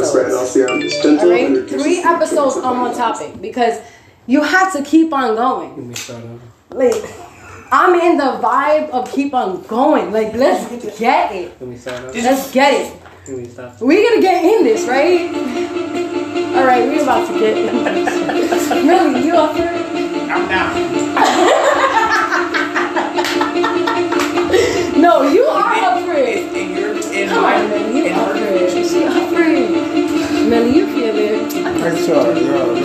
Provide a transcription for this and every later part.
episodes. All right, 3 episodes on one topic because you have to keep on going. Like, I'm in the vibe of keep on going. Like, let's get it. Let's get it. We gonna get in this, right? All right, we about to get in this. Really, you up for it? I'm down. No, you are up for it. Come on, Millie, you up for it. She up for it. Millie, you feel it. She feel it.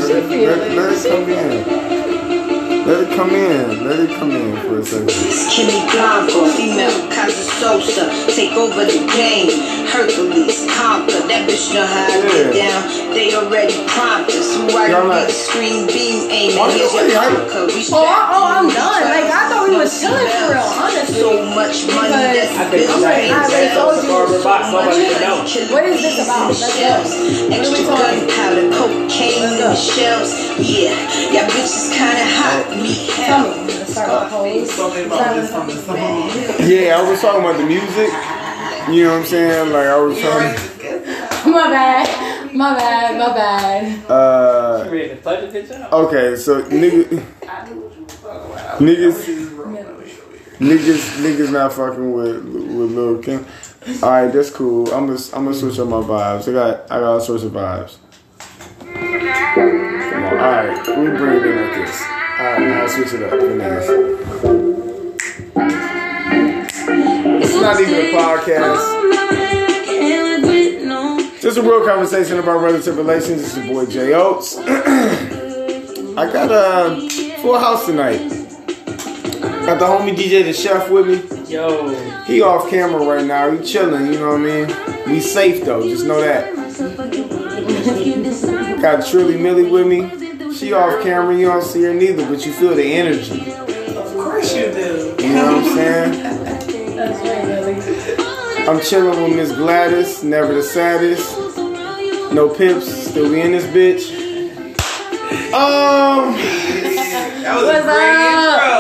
Let it come in for a second. Kimmy Blanco, female Casa Sosa, take over the game. Hercules, conquer, that bitch know how to get down. They already prompted, so why you get the screen beam aiming? Here's your Africa, we I'm done. Like, I thought we was chilling for real, honestly. So much money that's What is this about? Let's go. extra gunpowder, cocaine in the shelves. Yeah, y'all bitches kinda hot. Tell me. Yeah, I was talking about the music. You know what I'm saying? Like I was talking. My bad. Okay, so niggas not fucking with Lil Kim. All right, that's cool. I'm gonna switch up my vibes. I got all sorts of vibes. Come on. All right, we bring it in like this. All right, now switch it up for niggas. It's not even a podcast. Just a real conversation about relative relations. It's your boy Jay Oates. I got a full house tonight. Got the homie DJ the Chef with me. Yo. He off camera right now. He chilling, you know what I mean? We safe though, just know that. Got Trilly Millie with me. She off camera, you don't see her neither, but you feel the energy. Of course you do. You know what I'm saying? That's right, Millie. I'm chilling with Miss Gladys, never the saddest. No pimps, still be in this bitch. That was a great intro.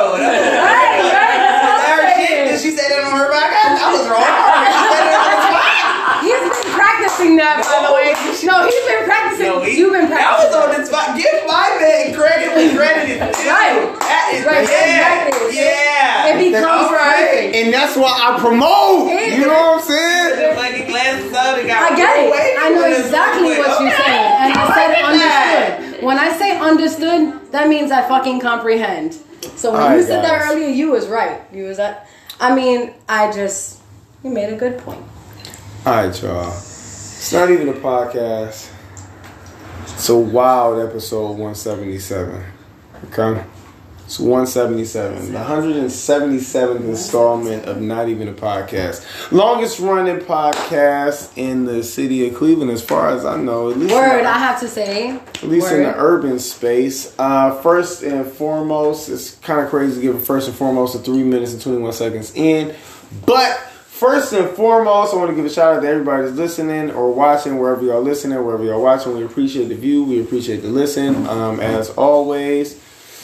She said that on her podcast. I was wrong. He's been practicing that, by the way. No, he's been practicing. You've been practicing. That was on the spot. Give my man credit when credit is due. Right. That is Right. Yeah. It becomes perfect. And that's why I promote. You know what I'm saying? The fucking glasses up and got I get it. I know exactly what you're saying. And I said understood. When I say understood, that means I fucking comprehend. So when you said that earlier, you was right. You made a good point. Alright, y'all. It's not even a podcast. It's a wild episode 177. Okay? It's 177. The 177th installment of Not Even a Podcast. Longest running podcast in the city of Cleveland, as far as I know. At least I have to say. At least in the urban space. First and foremost, it's kind of crazy to give it first and foremost a 3 minutes and 21 seconds in. But first and foremost, I want to give a shout out to everybody that's listening or watching, wherever y'all listening, wherever y'all watching. We appreciate the view. We appreciate the listen. As always.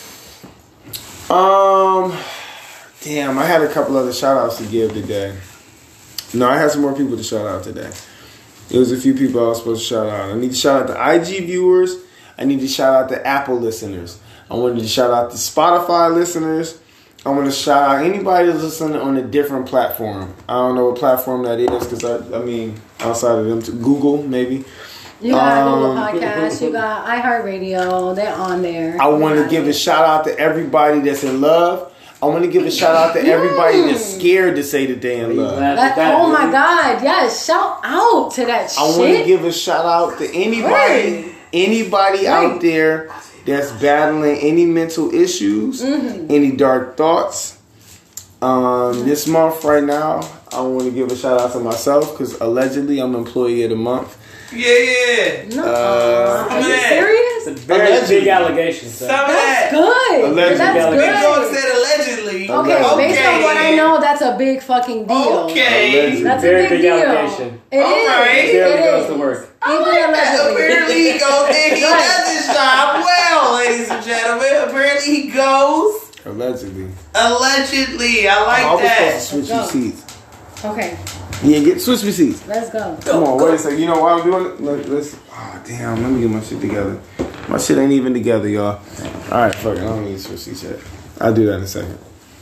Damn, I had a couple other shout outs to give today. No, I had some more people to shout out today. There was a few people I was supposed to shout out. I need to shout out the IG viewers. I need to shout out the Apple listeners. I wanted to shout out the Spotify listeners. I want to shout out anybody that's listening on a different platform. I don't know what platform that is because outside of them, Google maybe. You got Google Podcasts, you got iHeartRadio, they're on there. I want to give a shout out to everybody that's in love. I want to give a shout out to everybody that's scared to say that they're in love. Oh my God, yes, shout out to that shit. I want to give a shout out to anybody out there that's battling any mental issues, any dark thoughts. This month right now, I want to give a shout out to myself because allegedly I'm Employee of the Month. Yeah. No. Are you serious? It's a very big allegation. So. That's good. Allegedly. That's good. Big dog said allegedly. Okay, based on what I know, that's a big fucking deal. Okay. That's very a big big deal. allegation. It is. Right. There goes to work. Apparently he goes and he does his job well, ladies and gentlemen. Apparently he goes. Allegedly. I like that. I was supposed to switch your seats. Okay. Yeah, switch me seats. Let's go. Come on, wait a second. You know why I'm doing it? Let's. Oh damn! Let me get my shit together. My shit ain't even together, y'all. All right, fuck it. I don't need to switch seats yet. I'll do that in a second.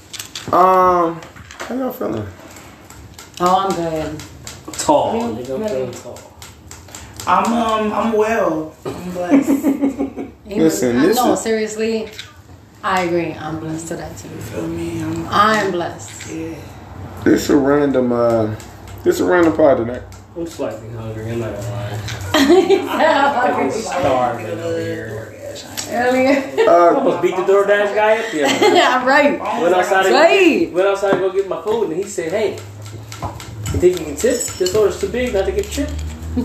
How y'all feeling? Oh, I'm good. Tall. Nigga, I'm feeling tall. I'm well. I'm blessed. Listen, no, seriously, I agree. I'm blessed to that too. You feel me? I'm blessed. Yeah. This a random pod tonight. I'm slightly hungry. I'm not gonna lie. I'm starving over here. Earlier. I almost beat the DoorDash guy up there. Yeah, right. Went outside to go get my food, and he said, "Hey, you think you can tip? This order's too big not to get tipped." I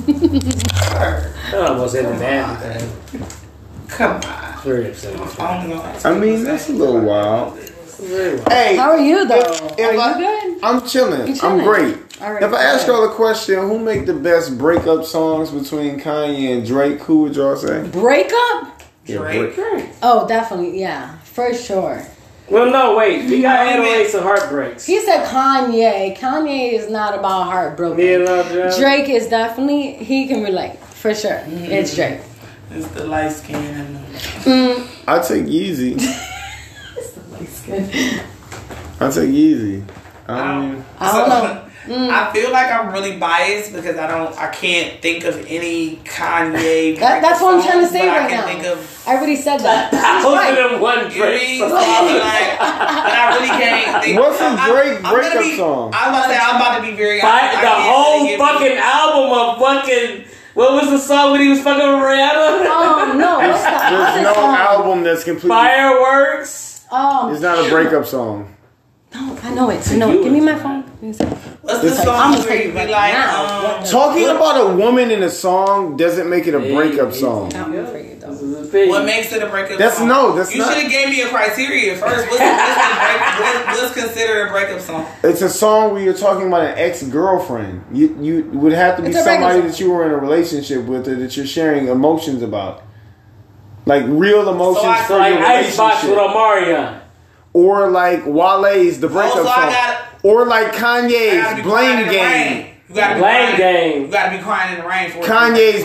almost ended mad with that. Come on. Very upset. I mean, that's a little wild. Hey, how are you though? Are you good? I'm chilling. I'm great. All right, if I ask y'all a question, who make the best breakup songs between Kanye and Drake? Who would y'all say? Breakup? Drake. Oh, definitely, yeah, for sure. Well, no, wait. We got 808s and heartbreaks. He said Kanye. Kanye is not about heartbroken. Yeah, Drake is definitely, he can relate, for sure. Mm-hmm. It's Drake. It's the light skin. I take Yeezy. It's the light skin. I take Yeezy. I don't know. I feel like I'm really biased because I can't think of any Kanye. That's what I'm trying to say right now. I already said that. Both of them one Drake song. But I really can't think. What's a Drake breakup song? I'm about to be very honest. The whole fucking album of fucking. What was the song when he was fucking with Rihanna? No. There's no album that's completely. Fireworks. It's not a breakup song. No, I know it. Give me my phone. What's the song where you be like, talking about a woman in a song doesn't make it a breakup song. What makes it a breakup song? That's you not. You should have gave me a criteria first. What's considered a breakup song? It's a song where you're talking about an ex-girlfriend. You would have to be somebody that you were in a relationship with or that you're sharing emotions about. Like real emotions for your relationship. Icebox with Omarion. Or like Wale's The Breakup Song. Or like Kanye's Blame Game. You gotta be Blame Game. You gotta be crying in the rain for Kanye's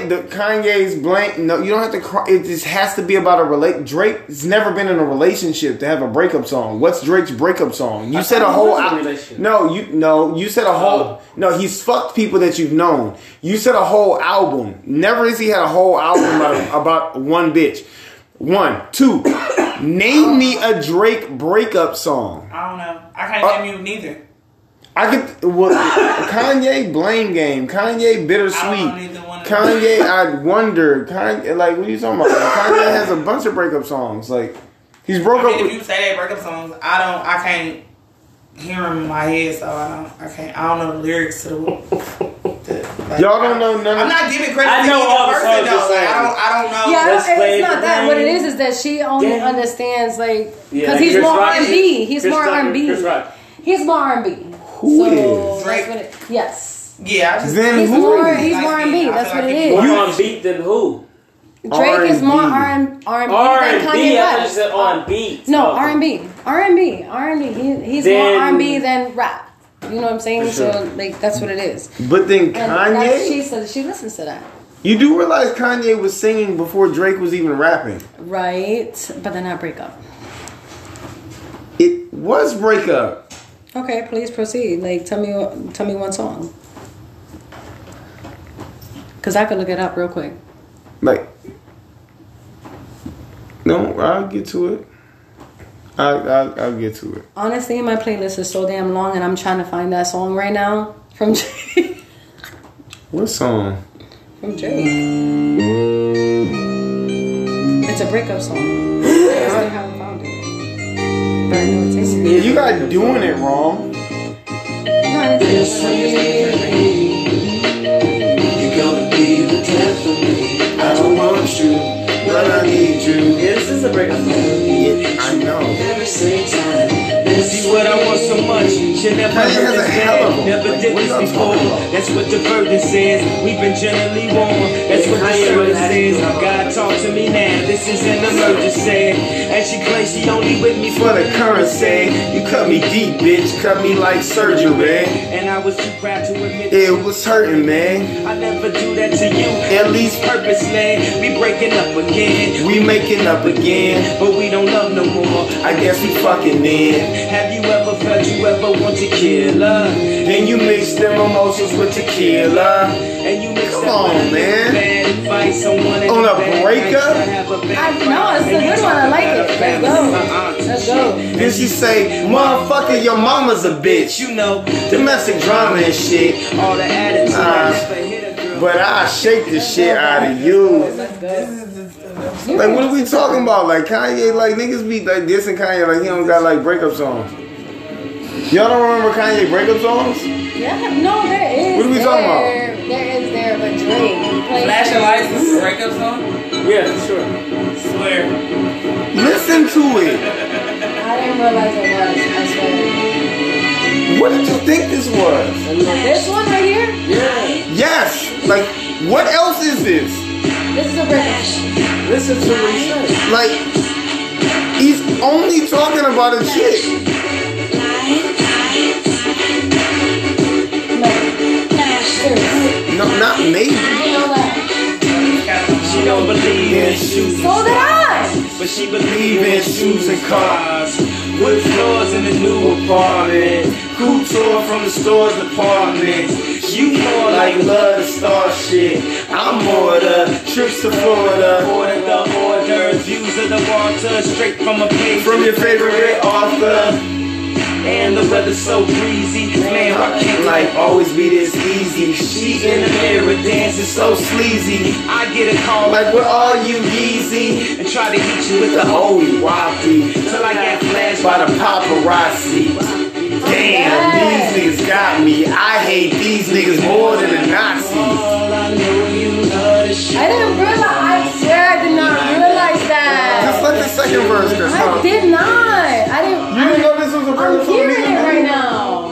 Blame. No, you don't have to cry. It just has to be about a Drake's never been in a relationship to have a breakup song. What's Drake's breakup song? You said a whole you said a whole no, he's fucked people that you've known. You said a whole album. Never has he had a whole album about one bitch. 1, 2. Name me a Drake breakup song. I don't know. I can't name you neither. Kanye Blame Game. Kanye Bittersweet. Kanye I Wonder. Kanye, like, what are you talking about? Kanye has a bunch of breakup songs. Like, he's broke up with. If you say they breakup songs, I can't hear them in my head, so I don't know the lyrics to the. Y'all don't know none. I'm not giving credit. I know all the songs. I don't know. Yeah, it's not that. What it is that she only understands because he's more R&B. He's more R&B. He's more R&B. Who is Drake? Yes. Yeah. Then he's more R&B. That's what it is. More R&B than who? Drake is more R&B than Kanye West. said R&B. No, R&B. He's more R&B than rap. You know what I'm saying? Sure. So, that's what it is. But then Kanye... She said she listens to that. You do realize Kanye was singing before Drake was even rapping. Right. But then not breakup. It was breakup. Okay, please proceed. Tell me one song. Because I could look it up real quick. No, I'll get to it. I'll get to it. Honestly, my playlist is so damn long, and I'm trying to find that song right now from Jay. What song? From Jay. It's a breakup song. I still haven't found it, but I know it's in here. You got doing it wrong. No, it's You're gonna be the death of me. I don't want you, but I need you. Yeah, this is a breakup song. I know. Every single time. See what I want so much. Should never heard this bad. Never did this before. That's what the verdict says. We've been generally warned. That's what the service says. God talk to me now. This is an emergency. And she claims she only with me For the currency, you cut me deep, bitch. Cut me like surgery. And I was too proud to admit It was hurting, man. I never do that to you. At least Purposely, we breaking up again. we making up again. But we don't love no more. I guess we fucking then. Have you ever felt you ever want to kill her? Then you mix them emotions with tequila. And you mix Come that on, with man. bad advice, someone in On the a bad breakup? nights to have a bad I know, it's a fight. good one. I like it. Let's go. Then she say, motherfucker, your mama's a bitch. You know, Domestic drama and shit. all the attitude Nah. just for hit a girl. But I shake the shit out of you. Like, what are we talking about? Like, Kanye, like, niggas be like dissing Kanye like he don't got like breakup songs. Y'all don't remember Kanye breakup songs? Yeah, no, there is. What are we talking about? There, but Drake. Flashing lights is a breakup song? Yeah, for sure. Swear. Listen to it. I didn't realize it was. I swear. What did you think this was? This one right here? Yes. Like, what else is this? This is a breakup. Listen to what he said. Like, he's only talking about a chick. Seriously. No, not maybe. You know that. She don't believe in shoes, So did I. but she believe in shoes and cars. Wood floors in the new apartment. Couture from the store's department. You more like love the star shit. I'm more the trips to Florida. Order the orders, views of the water, straight from a page From your favorite author. And the weather's so breezy. Man, why can't Life always be this easy. she in the mirror dancing so sleazy? I get a call Like, what are you, Yeezy? and try to hit you with the Holy wappy. till I get flashed By the paparazzi. Damn, these niggas got me. I hate these niggas more than the Nazis. all I know you love the shit. I didn't realize. I swear I did not realize Just that. let the second verse, Chris. I did not. I didn't. You didn't know this was a I'm breakup song? hearing it right now.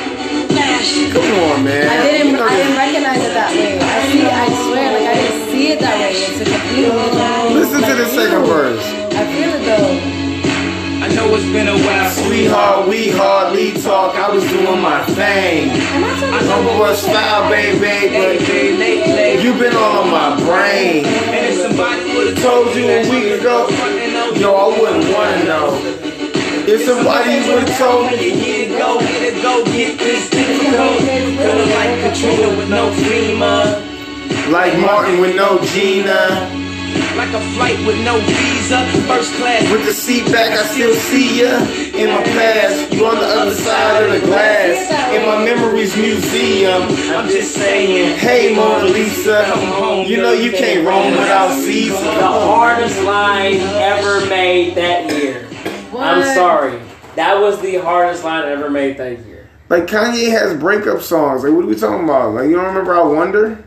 Come on, man. I didn't recognize it that way. I swear, like I didn't see it that way. It's a completely different. Listen to the second verse. I feel it though. I know it's been a while, Sweetheart, we hardly talk. I was doing my thing. Am I talking I'm over a style, baby, but lately. you been all on my brain. And if somebody would've Told you a week ago, yo, I wouldn't wanna know. If somebody would've told me, you go get this difficult. Feeling like Katrina with no FEMA. like Martin with no Gina. Like a flight with no visa. First class. With the seat back, I still see ya. In my past, you on the other side of the glass. In my memories museum, I'm just saying. hey Mona Lisa, you know you can't roam without The Caesar. hardest line ever made that year. I'm sorry. That was the hardest line ever made that year. Like Kanye has breakup songs. Like what are we talking about? Like you don't remember I Wonder?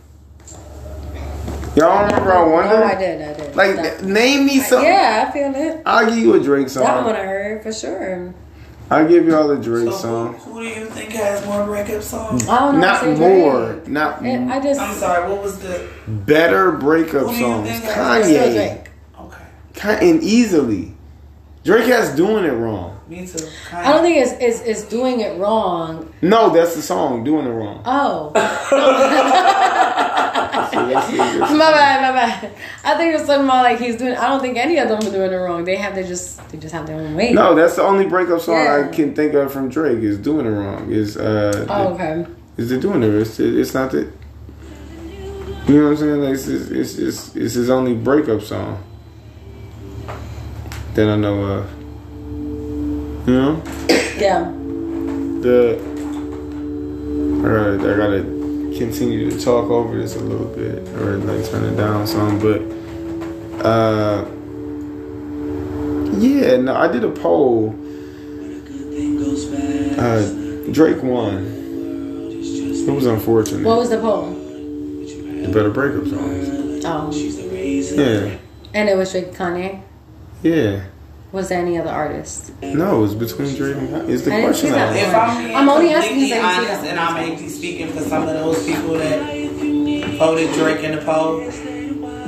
Y'all don't remember I Wonder? Oh, I did. Like name me something. Yeah, I feel it. I'll give you a Drake That one song. I heard for sure. I'll give y'all a Drake So song. who do you think has more breakup songs? I don't know. Not say more. Drake. Not I just. I'm sorry, what was the... better breakup Who do you songs. think has- Still Kanye. Drake. Okay, And easily. Drake has Doing It Wrong. me too. I don't think it's doing it wrong. No, that's the song, Doing It Wrong. Oh. So that's it. My bad. I think it's something about like he's doing. I don't think any of them are doing it wrong. They just have their own way. No, that's the only breakup song Yeah. I can think of from Drake is Doing It Wrong. Is Okay. Is the Doing It? It's not the. You know what I'm saying? Like it's his only breakup song that I know of. You know? Yeah. I gotta continue to talk over this a little bit or like turn it down some, but yeah, no, I did a poll. Drake won. It was unfortunate. What was the poll? The better breakup songs. Oh. Yeah. And it was Drake, Kanye. Yeah. Was there any other artist? No, it was between Drake and Kanye. It's the I didn't question see I that. If asked. I'm being I'm only asking completely because I didn't see honest, that. and I may be speaking for some of those people that voted Drake in the poll,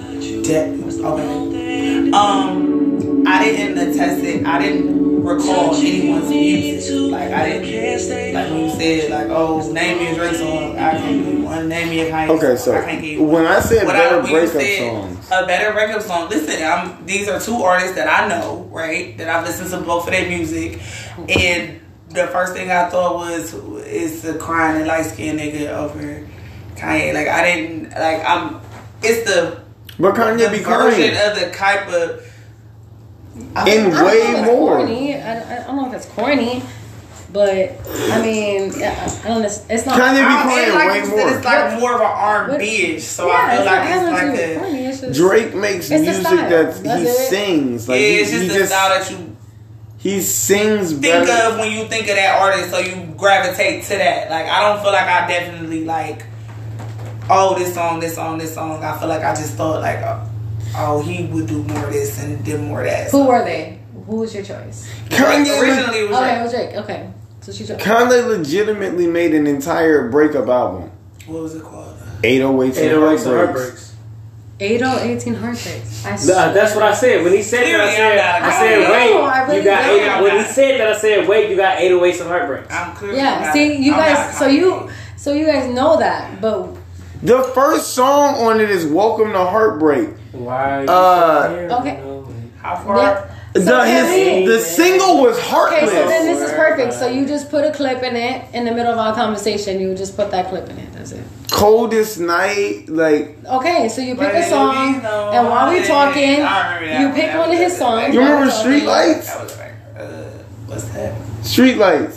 Okay. I didn't attest it. I didn't recall anyone's music. Like I didn't like when you said like, oh, name me a Drake song. I can't give you one. Name me a Kanye song. Okay, so I can't give you one. when I said better when you breakup said songs, a better breakup song. Listen, these are two artists that I know, right? That I've listened to both of their music, and the first thing I thought was it's the crying and light skinned nigga over Kanye. Like I didn't like it's the but Kanye be version crying of the type of in way more. Corny. I don't know if it's corny, but I mean, I don't know. It's not. Kanye be crying like way you more. said, it's like more of an R&B-ish, so yeah, I feel like it's it's like corny. It's just, Drake makes it's the music style. that That's he it. sings. Like yeah, it's just the style that you he sings think better. of when you think of that artist, so you gravitate to that. Like I don't feel like I definitely like, oh, this song. I feel like I just thought like, oh, he would do more of this and did more of that. Who were they? Who was your choice? Kanye Originally it was Okay, Drake. it was Drake. Okay, so she chose. Kanye legitimately made an entire breakup album. What was it called? 808s and 808s and Heartbreaks. Heartbreaks. 8018 Heartbreaks. That's what I said. When he said that, I said, wait, you got 8. When he said that, I said, wait, you got 808s and Heartbreaks. I'm clear. Yeah, see, you guys. So you guys know that, but The first song on it is "Welcome to Heartbreak." Why? okay. How far? Yeah. So The single was "Heartless." Okay, so then this is perfect. So you just put a clip in it in the middle of our conversation. You just put that clip in it. That's it. Coldest Night, like Okay, so you pick a song, and while we talking, you pick one of his songs. you remember Streetlights? That was like, what's that? Streetlights.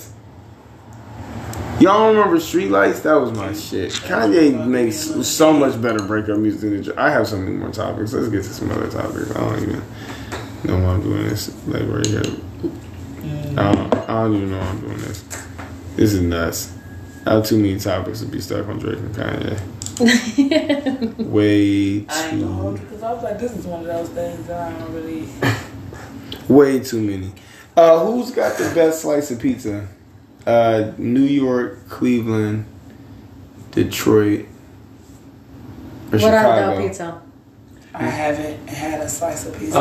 Y'all remember Streetlights? That was my shit. Kanye makes so much better breakup music than the. I have so many more topics. Let's get to some other topics. I don't even know why I'm doing this. Like right here. I don't even know why I'm doing this. This is nuts. I have too many topics to be stuck on Drake and Kanye. Way I ain't gonna hold too. you because I was like, this is one of those things that I don't really. Way too many. Who's got the best slice of pizza? New York, Cleveland, Detroit, or What Chicago? about pizza? I haven't had a slice of pizza.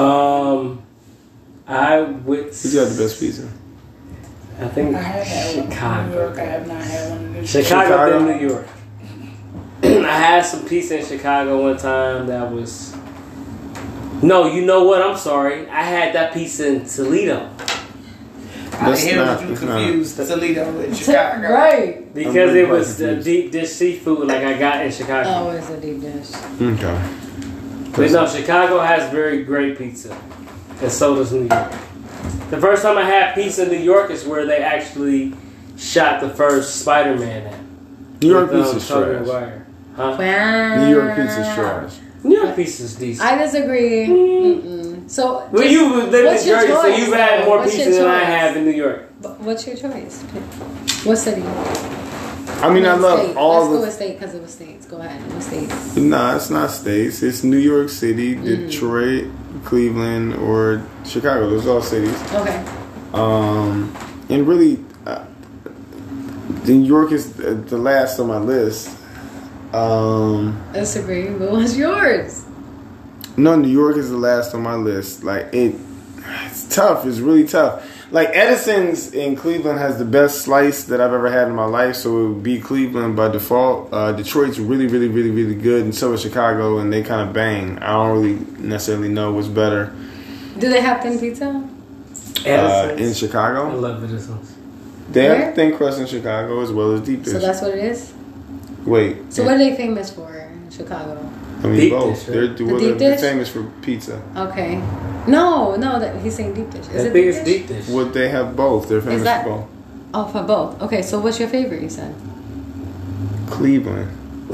I would. Who's got the best pizza? I think I have had one in Chicago. New York. I have not had one in New York. Chicago, then New York. I had some pizza in Chicago one time that was. No, you know what? I'm sorry. I had that pizza in Toledo. I hear you confused Toledo with Chicago. Right. Because it was the deep dish seafood like I got in Chicago. Oh, it's a deep dish. Okay. But no, Chicago has very great pizza. And so does New York. The first time I had pizza in New York is where they actually shot the first Spider-Man at. New York With, pizza's Tobey trash. Maguire. Huh? Wow. New York pizza's trash. New York pizza's decent. I disagree. Mm-mm. So, Well, you live in what's your Jersey, so choice, you've had more What's pizza your than I choice? have in New York. What's your choice? What city? I mean, I love state. all Let's go the. with state because it was states. Go ahead. What states? Nah, it's not states. It's New York City, Detroit, Cleveland, or Chicago. Those are all cities. Okay. And really, New York is the last on my list. Disagree. But what's yours? No, New York is the last on my list. Like it's tough. It's really tough. Like Edison's in Cleveland has the best slice that I've ever had in my life, so it would be Cleveland by default. Detroit's really, really, really, really good, and so is Chicago, and they kind of bang. I don't really necessarily know what's better. Do they have thin pizza? In I Chicago, love Edison's. they Where? have thin crust in Chicago as well as deep dish. So that's what it is? Wait, So what are they famous for in Chicago? I mean Deep both. dish, right? deep They're dish? famous for pizza. Okay. No, that he's saying deep dish. Is I it think deep it's dish? deep dish. What they have both. They're famous that- for both. Oh, for both. Okay, so what's your favorite, you said? Cleveland.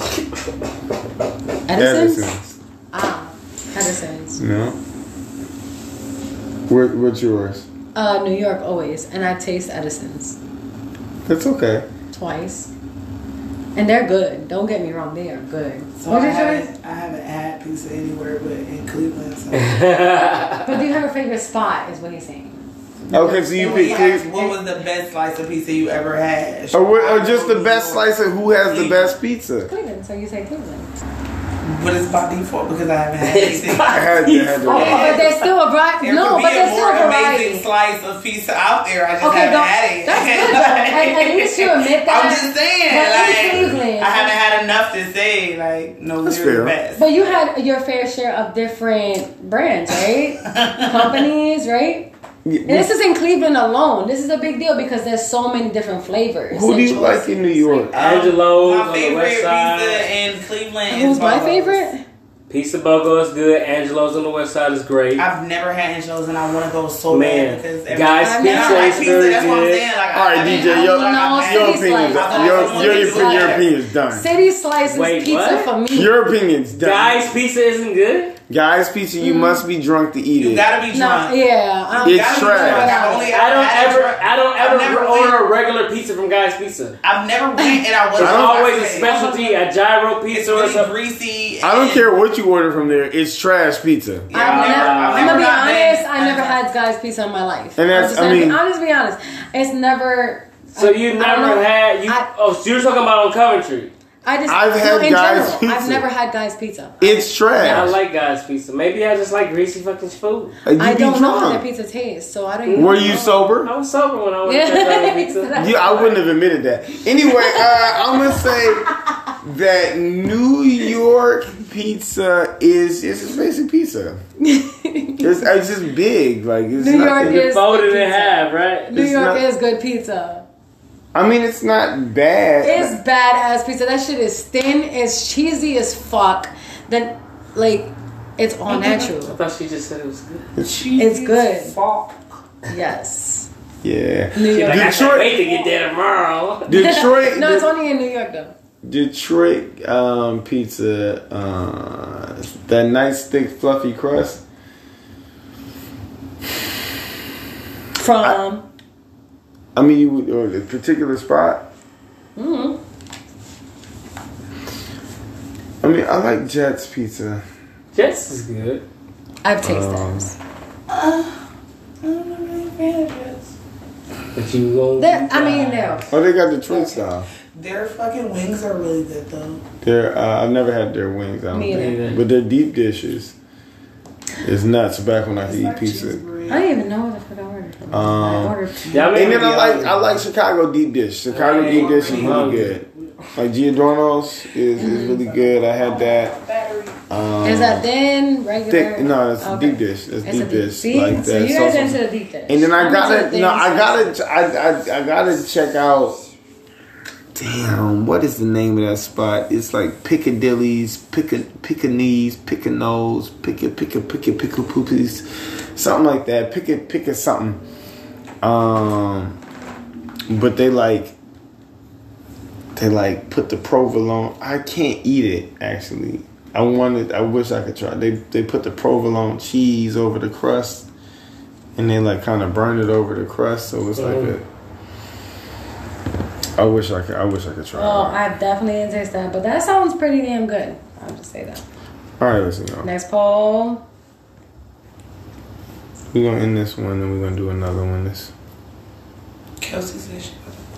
Edison's? Ah, Edison's. No. What's yours? New York always. And I taste Edison's That's okay. twice. And they're good. Don't get me wrong, they are good. So What's I your choice? haven't had pizza anywhere but in Cleveland. So. But do you have a favorite spot, is what he's saying? Okay, so you He pick asked, Cleveland. what was the best slice of pizza you ever had? Or just the best slice of who has the best pizza. Cleveland, so you say Cleveland. But it's by default because I haven't had anything. But there's still a variety. No, but there's still a variety. Amazing slice of pizza out there. I just haven't had it. That's good though. At least you admit that. I'm just saying. I haven't had enough to say no, they're the best. But you had your fair share of different brands, right? Companies, right? And this is in Cleveland alone. This is a big deal because there's so many different flavors. Who do you like in New York? Angelo's my on the favorite west side. pizza in Cleveland Who's is my Bobo's. favorite? Pizza BOGO is good. Angelo's on the west side is great. I've never had Angelo's and I want to go so bad because Guys Pizza is very that's what I'm good. saying. All right, DJ, your opinion's done. City Slice is pizza for me. Your opinion's done. Guys Pizza isn't good? Guys Pizza, you must be drunk to eat it. You gotta be drunk. No, yeah, it's trash. I don't ever order a regular pizza from Guys Pizza. I've never went and I was always a specialty, a gyro pizza or something. Greasy. I don't care what you order from there. It's trash pizza. I'm gonna be honest. I never had Guys Pizza in my life. And that's, be honest. It's never. So you never had so you're talking about on Coventry. I've had Guys Pizza. I've never had Guys Pizza. It's trash. I like Guys Pizza. Maybe I just like greasy fucking food. I don't know how their pizza tastes, so I don't even Were you sober? I was sober when I ordered that pizza. Yeah, I wouldn't have admitted that. Anyway, I'm going to say that New York pizza is just basic pizza. It's just big. Like it's New York is folded in half, right? New York is good pizza. I mean, it's not bad. It's badass pizza. That shit is thin. It's cheesy as fuck. Then, it's all natural. I thought she just said it was good. It's good. Yes. Yeah. New York. I can't wait to get there tomorrow. Detroit. No, it's only in New York though. Detroit pizza, that nice thick fluffy crust. From. I mean, a particular spot. Mm-hmm. I mean, I like Jets Pizza. Jets is good. I've tasted theirs. I'm not really a fan of Jets. But you go. Oh, they got Detroit style. Their fucking wings are really good though. I've never had their wings. I don't think, but their deep dishes is nuts. Back when I could eat pizza. I didn't even know what the fuck I ordered. And then I like Chicago deep dish. Chicago deep dish is really good. Like Giordano's is really good. I had that. Is that thin, regular? Thick, no, it's deep dish. It's deep dish. See? Like so that. you guys into the deep dish. And then I gotta check out. Damn, what is the name of that spot? It's like Piccadilly's, Piccanese, Piccanos, Poopies, something like that. Pick something. But they put the provolone. I can't eat it actually. I wish I could try. They put the provolone cheese over the crust, and they kind of burn it over the crust, so it's like a. I wish I could try. Oh, I definitely didn't taste that, but that sounds pretty damn good. I'll just say that. All right, listen, y'all. Next poll. We're gonna end this one, and we're gonna do another one. This. Kelsey's issue.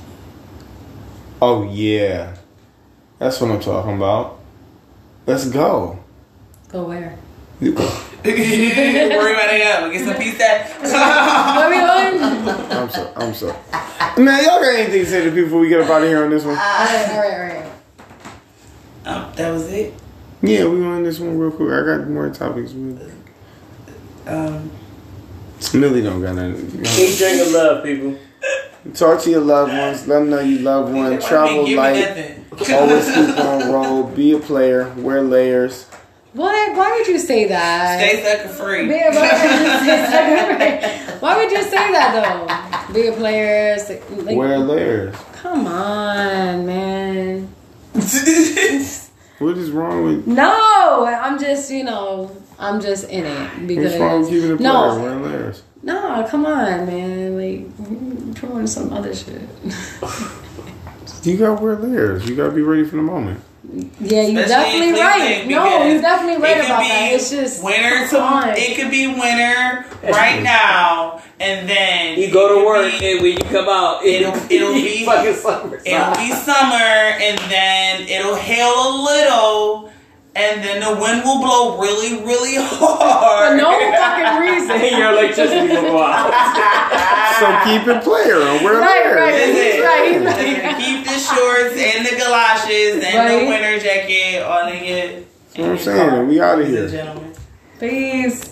Oh yeah, that's what I'm talking about. Let's go. Go where? You go. Worry about it. Get some pizza. Where we going? I'm sorry. Man, y'all got anything to say to people before we get up out of here on this one? All right. That was it. Yeah, we gonna end this one real quick. I got more topics. Millie don't got nothing. Keep drinking love, people. Talk to your loved ones. Let them know you love one. Travel light. Always keep on roll. Be a player. Wear layers. What? Why would you say that? Stay sucker free. Why would you say that though? Be a player. Wear layers. Come on, man. What is wrong with? No, I'm just in it because. What's wrong with keeping a player? Wear layers. No, come on, man. Come on, some other shit. You gotta wear layers. You gotta be ready for the moment. Yeah, you're definitely right. No, you're definitely right about that. It's just winter. It could be winter right now, and then you go to work, and when you come out, it'll be fucking summer. It'll be summer, and then it'll hail a little, and then the wind will blow really, really hard. For no fucking reason. And your electricity will go out. So keep it player and wear layers. Right. Keep the shorts and the galoshes and the winter jacket on again. That's what I'm saying. We out of here. Gentlemen. Peace.